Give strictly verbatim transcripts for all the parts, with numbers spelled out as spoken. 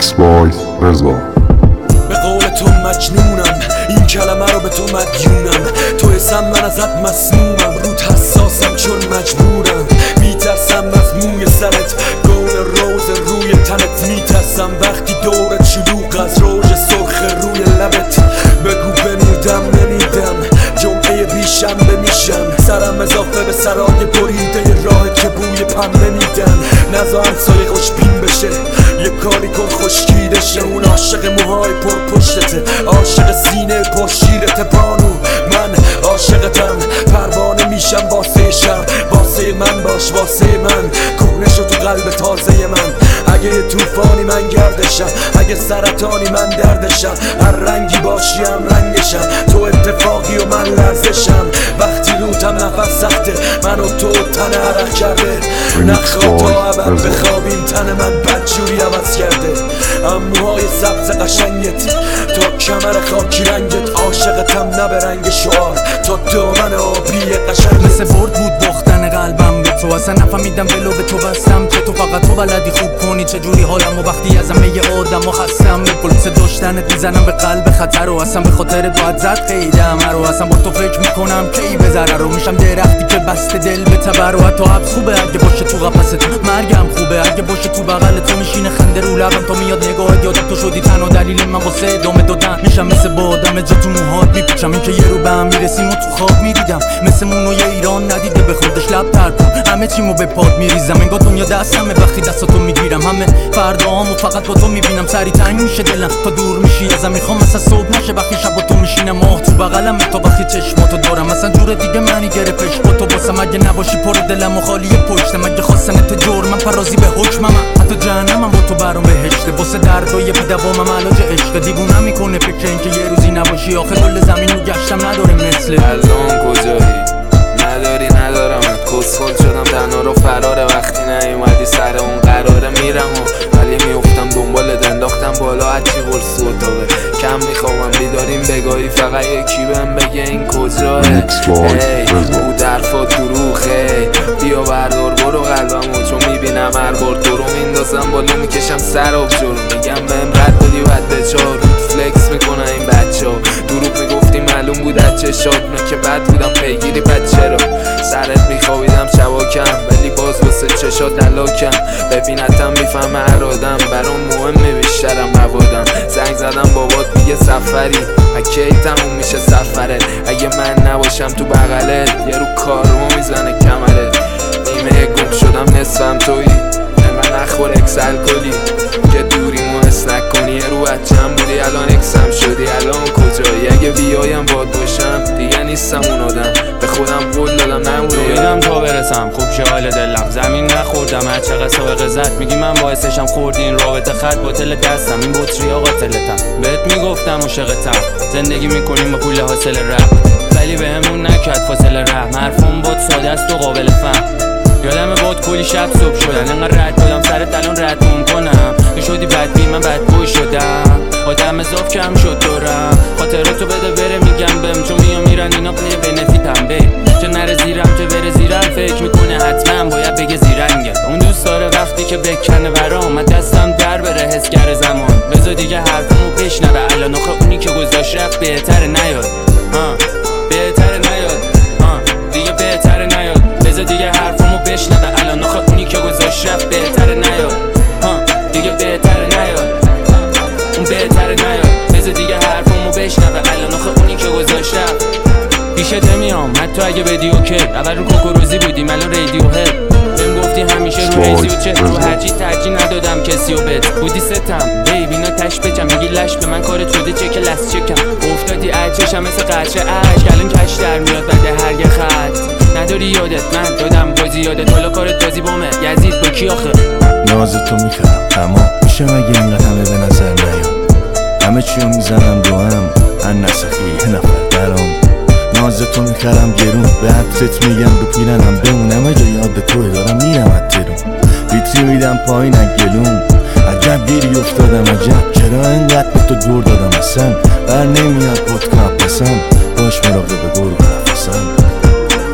میکس بای رضا. به قول تو مجنونم، این کلمه رو به تو مدیونم. تو اسم من ازت مسمومم، رود حساسم چون مجبورم. میترسم از موی سرت، گل روز روی تنت. میترسم وقتی دورت شلوغ از روژ سرخ روی لبت. بگو بمیردم نمیدم، جمعه بیشنبه میشم. سرم اضافه به سرای بریده راه که بوی پنبه میدن. نزا همسایه خوشبین بشه، یه کاری کن خشکیده شه. اون عاشق موهای پر پشتته، عاشق سینه پر شیرته بانو. من عاشقتم، پروانه میشم واسه شب. واسه من باش واسه من، کهنه شو تو قلب تازه من. اگه یه توفانی من گردشم، اگه سرطانی من دردشم. هر رنگی باشیم رنگشم، تو اتفاقی و من لرزشم. وقتی روتم نفس سخته، من و تو تن عرق کرده. نخواه تا عبد بخوابیم، تن من بدجوری عوض کرده. اموهای سبز قشنگت تا کمر خاکی رنگت. عاشقتم نه به رنگ شعار، تا دامن آبی قشنگت. مثل برد بود باختن قلبم به تو، اصلا نفهمیدم ولو به تو بستم که تو فقط تو بلدی خوب کنی چجوری حالم. و وقتی از همه آدم و خستم، به پلس داشتنت میزنم به قلب خطر. و اصلا به خاطر باید زد قیدم رو، اصلا با تو فکر میکنم کی بذره رو. میشم درختی که بسته دل به تبر. و حتی حبس خوبه اگه باشه تو قفست، مرگم خوبه اگه باشه تو بغل تو. میشینه خنده رو لبم تا میاد نگاهت، یادم تو شدی تنها دلیل من واسه ادامه دادن. میشم مثل بادم جا تو موهات میپیچم، این که یه رو به هم میرسیم و تو خواب میدیدم. مثل مونو یه ایران ندیده به خودش لب تر کن، همه چیمو به پاد میریزم. انگار دنیا دستمه وقتی دستاتو میگیرم. همه فرداهامو فقط با تو میبینم، سری تنگ میشه دلم تا دور میشی ازم. میخوام مثلا صبح نشه وقتی شب با تو میشینم. ماه تو بغلم تا وقتی چشماتو دارم، مثلا جور دیگه معنی گرفتش با تو واسم. اگه نباشی پر دلم و خالی پشتم، اگه خواستنت جرمم پرازی به حکمم. حتی جهنمم با تو برام بهشته، واسه دردای بی دوامم علاج عشق. دیوونم میکنه فکر این که یه روزی نباشی. آخه کل زمین رو گشتم نداره مثل الان کجایی؟ نداری ندارمت، کسخل شدم تنها رو فراره. وقتی نیومدی سر اون قراره میرم و ولی میافتم دنبالت. انداختم بالا هرچی قرص و اتاقه. کم میخوامم بیداریم بگاهی، فقط یکی بهم بگه این کجاه. ای او درفا دروخه، بیا بردار برو قلبمو. چون میبینم هر بار تو رو میندازم بالا، میکشم سر آب جرم. میگم بهم رد بدی بد بچار، فلکس میکنن این بچه ها. دروغ میگفتی معلوم بود از چشات، من که بد بودم پیگیری بچه را. سرت میخوابیدم شباکم، ولی باز واسه چشات دلاکم. ببینتم میفهمه هر آدم، برام مهمه بیشترم موادم. زنگ زدم بابات میگه سفری، اکی تموم میشه سفرت. اگه من نباشم تو بغلت، یه رو کارو میزنه کمرت. نیمه گم شدم نصفم تویی، من نخور اکسل کلی که دوریمو حس نکنی. یه رو بچم بودی الان اکسم شدی، الان کجایی؟ اگه بیایم باد باشم دیگه نیستم اون آدم. به خودم قول دادم نمونم تا برسم خوب شه حال دلم. زمین نخوردم هر چقدر سابقه زد، میگی من باعثشم خوردی این رابطه. خط باطل دستم این بطری آقا قاتلتم. بهت میگفتم عاشقتم، زندگی میکنیم با پول حاصل رپ. ولی بهمون نکرد فاصله رحم، حرفم بود ساده است و قابل فهم. یادم بود کلی شب صبح شدن، انقدر رد بودم سرت الان رد کنم. شدی بدبین من بدبوی شدم، آدم اضاف کم شد دورم. خاطراتو بده بره میگم بهم، چون میام میرن اینا پی بنفیتم. به چه نره زیرم چه بره زیرم، فکر میکنه حتما باید بگه زیرنگه. اون دوست داره وقتی که بکنه برام، من دستم در بره حسگر زمان. بذار دیگه حرفمو بشنوه الان، آخه اونی که گذاشت رفت بهتره نیاد. ها بهتره نیاد، ها دیگه بهتره نیاد. بذار دیگه حرفمو بشنوه الان، آخه اونی که گذاشت رفت بهتره نیاد. ها دیگه بهتره نیاد، اون بهتره نیاد. بذار دیگه حرفمو بشنوه الان، آخه اونی که گذاشت رفت. پیشت نمیام حتی اگه بدی اوکی. اول رو کوکوروزی بودیم الان رادیو هد. بهم گفتی همیشه رو ریزی و چه رو هرچی ترجیح ندادم کسی و بد بودی ستم. بیبی اینا تش بچم میگی لش به من کارت شده چه که لس چکم. افتادی اچشم مثل قطره عشق، الان کش در میاد بعد هر یه خط. نداری یادت من دادم بازی یادت، حالا کارت بازی بامه یزید با کی آخه. نازتو میخرم تمام میشه مگه اینقدر همه به نظر نیام. همه چیو میزنم دو هم هر نسخی یه نفر درام. نازتو میخرم گرون به عطرت میگم رو پیرنم بمونم. اجا یاد توی دارم میرم اترون، ویتری میدم پایین گلوم. عجب گیری افتادم عجب، چرا انقدر به تو دور دادم اصلا. بر نمیاد پودکا پسم، باش مراقب گرگ نفسم.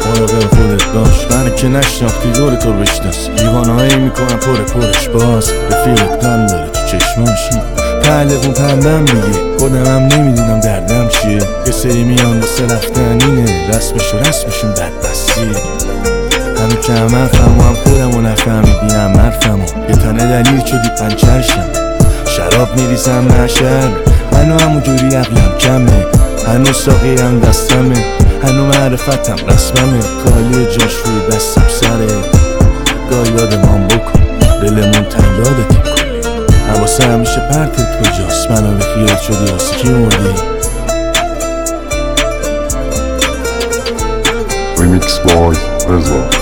مراقب خودت باش، من که نشناختی دور تو بشناس. دیوانهایی میکنم پر پرش باز، رفیقت غم داره تو چشماشی، پهلقون پنبم میگه خودم هم نمیدونم دردم چیه. یه سری میان واسه رفتن اینه، رسمش و رسمشون بدبستی. همه که هم حرفم و هم خودم و نفهمیدی هم حرفم و یه تنه دلیل شدی پنچرشم. شراب میریزم نشر، هنو همونجوری عقلم کمه، هنو ساقی هم دستمه، هنو معرفتم رسممه. خالی جاش روی دستم سره، گاه یادمان بکن دلمون تنگ یادتیم کنی. حواسه همیشه پرتت کجاست، منو به خیال شدی واسه کی مردی. Remix by Reza.